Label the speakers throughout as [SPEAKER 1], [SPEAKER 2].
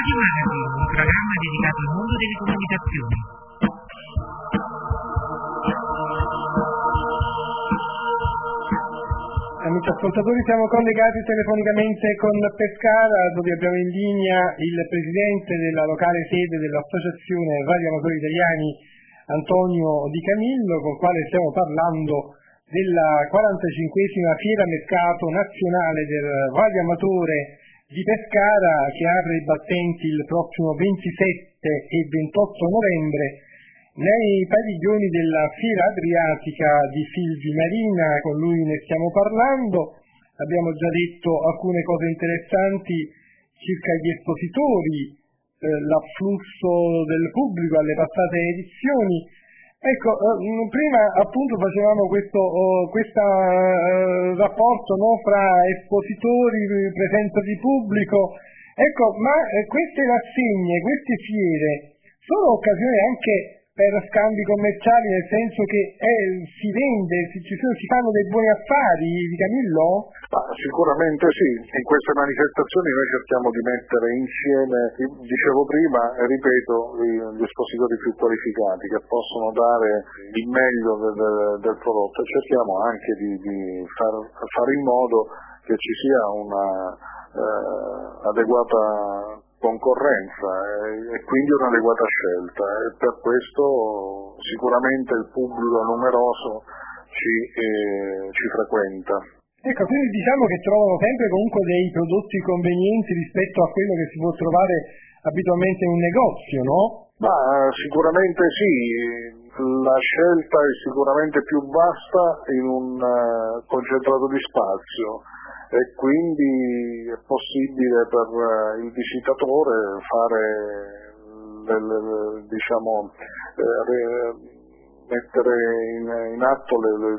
[SPEAKER 1] Radio Magazine, un programma dedicato al mondo delle comunicazioni.
[SPEAKER 2] Amici ascoltatori, siamo collegati telefonicamente con Pescara, dove abbiamo in linea il presidente della locale sede dell'Associazione Radio Amatori Italiani, Antonio Di Camillo, con il quale stiamo parlando della 45esima Fiera Mercato Nazionale del Radio Amatore di Pescara, che apre i battenti il prossimo 27 e 28 novembre nei padiglioni della Fiera Adriatica di Filvi Marina. Con lui ne stiamo parlando. Abbiamo già detto alcune cose interessanti circa gli espositori, l'afflusso del pubblico alle passate edizioni. Ecco, prima appunto facevamo questo rapporto, no, fra espositori, presenza di pubblico. Ecco, ma queste rassegne, queste fiere sono occasioni anche per scambi commerciali, nel senso che si vende, si fanno dei buoni affari, Di Camillo?
[SPEAKER 3] Sicuramente sì, in queste manifestazioni noi cerchiamo di mettere insieme, dicevo prima e ripeto, gli espositori più qualificati che possono dare il meglio del prodotto, e cerchiamo anche di fare in modo che ci sia una adeguata concorrenza e quindi un'adeguata scelta, e per questo sicuramente il pubblico numeroso ci frequenta.
[SPEAKER 2] Ecco, quindi diciamo che trovano sempre comunque dei prodotti convenienti rispetto a quello che si può trovare abitualmente in un negozio, no?
[SPEAKER 3] Sicuramente sì, la scelta è sicuramente più vasta in un concentrato di spazio, e quindi è possibile per il visitatore fare mettere in atto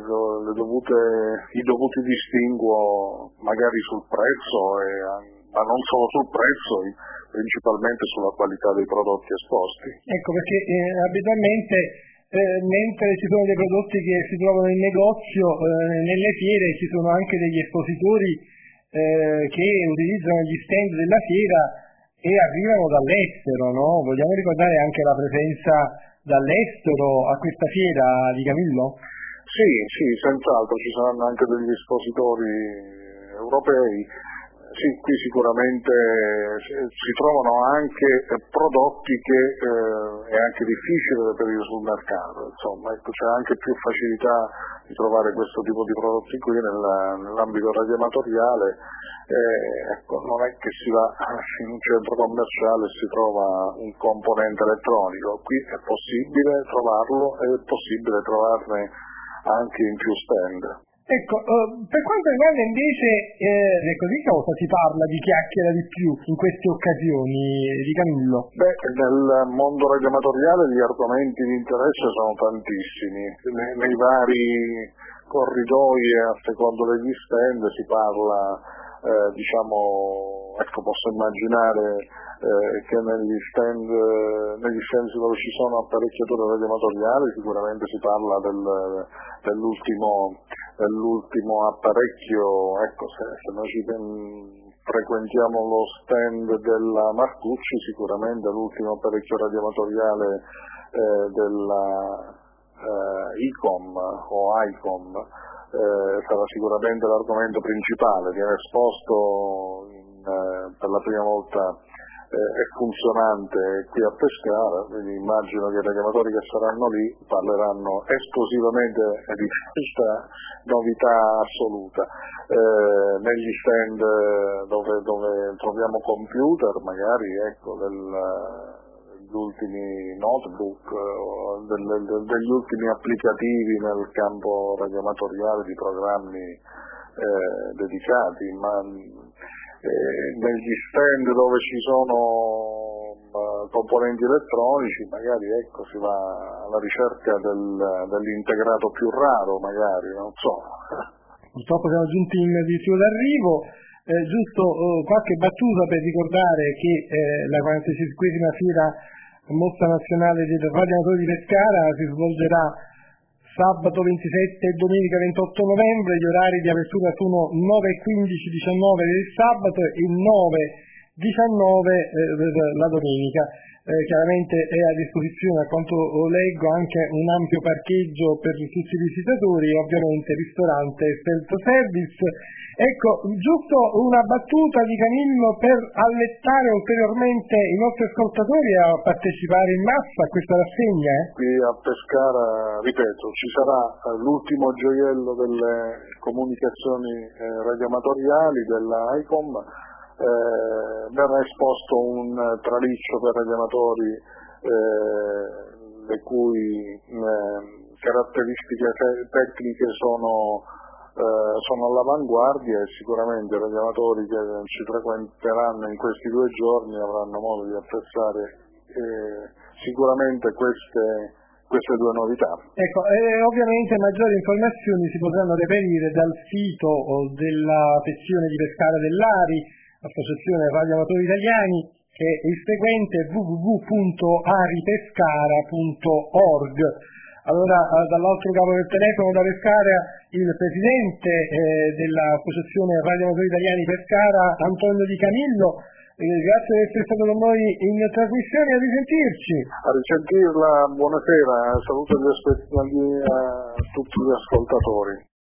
[SPEAKER 3] i dovuti distinguo, magari sul prezzo, ma non solo sul prezzo, principalmente sulla qualità dei prodotti esposti.
[SPEAKER 2] Ecco, perché abitualmente mentre ci sono dei prodotti che si trovano in negozio, nelle fiere ci sono anche degli espositori che utilizzano gli stand della fiera e arrivano dall'estero, no? Vogliamo ricordare anche la presenza dall'estero a questa fiera, Di Camillo?
[SPEAKER 3] Sì, senz'altro ci saranno anche degli espositori europei. Sì, qui sicuramente si trovano anche prodotti che è anche difficile reperire sul mercato, insomma, ecco, c'è anche più facilità di trovare questo tipo di prodotti qui nell'ambito radioamatoriale. Ecco, non è che si va in un centro commerciale e si trova un componente elettronico, qui è possibile trovarlo e è possibile trovarne anche in più stand.
[SPEAKER 2] Ecco, per quanto riguarda invece di cosa si parla, di chiacchiera di più in queste occasioni, Di Camillo?
[SPEAKER 3] Nel mondo radioamatoriale gli argomenti di interesse sono tantissimi, nei vari corridoi e a secondo degli stand si parla, posso immaginare che negli stand dove ci sono apparecchiature radioamatoriali sicuramente si parla dell'ultimo apparecchio. Ecco, se noi frequentiamo lo stand della Marcucci, sicuramente l'ultimo apparecchio radioamatoriale della ICOM o ICOM sarà sicuramente l'argomento principale, viene esposto per la prima volta, è funzionante qui a Pescara, quindi immagino che i radioamatori che saranno lì parleranno esclusivamente di questa novità assoluta. Negli stand dove troviamo computer, magari degli ultimi notebook, degli ultimi applicativi nel campo radioamatoriale di programmi dedicati, ma negli stand dove ci sono componenti elettronici magari si va alla ricerca dell'integrato più raro, magari, non so.
[SPEAKER 2] Purtroppo siamo giunti in diritto d'arrivo, giusto qualche battuta per ricordare che la 45esima Fiera Mostra Nazionale del Radio Amatori di Pescara si svolgerà sabato 27 e domenica 28 novembre, gli orari di apertura sono 9:15-19 del sabato e 9 la domenica. Chiaramente è a disposizione, a quanto leggo, anche un ampio parcheggio per tutti i visitatori e ovviamente ristorante e self-service. Ecco, giusto una battuta di Camillo per allettare ulteriormente i nostri ascoltatori a partecipare in massa a questa rassegna.
[SPEAKER 3] Qui a Pescara, ripeto, ci sarà l'ultimo gioiello delle comunicazioni radioamatoriali della ICOM. Verrà esposto un traliccio per radioamatori le cui caratteristiche tecniche sono all'avanguardia, e sicuramente i radioamatori che ci frequenteranno in questi 2 giorni avranno modo di apprezzare sicuramente queste 2 novità.
[SPEAKER 2] Ecco, ovviamente maggiori informazioni si potranno reperire dal sito della sezione di Pescara dell'ARI, Associazione Radioamatori Italiani, che è il seguente: www.aripescara.org. Allora, dall'altro capo del telefono da Pescara, il presidente dell'Associazione Radioamatori Italiani Pescara, Antonio Di Camillo. Grazie di essere stato con noi in trasmissione, a risentirci.
[SPEAKER 3] A risentirla, buonasera, saluto a tutti gli ascoltatori.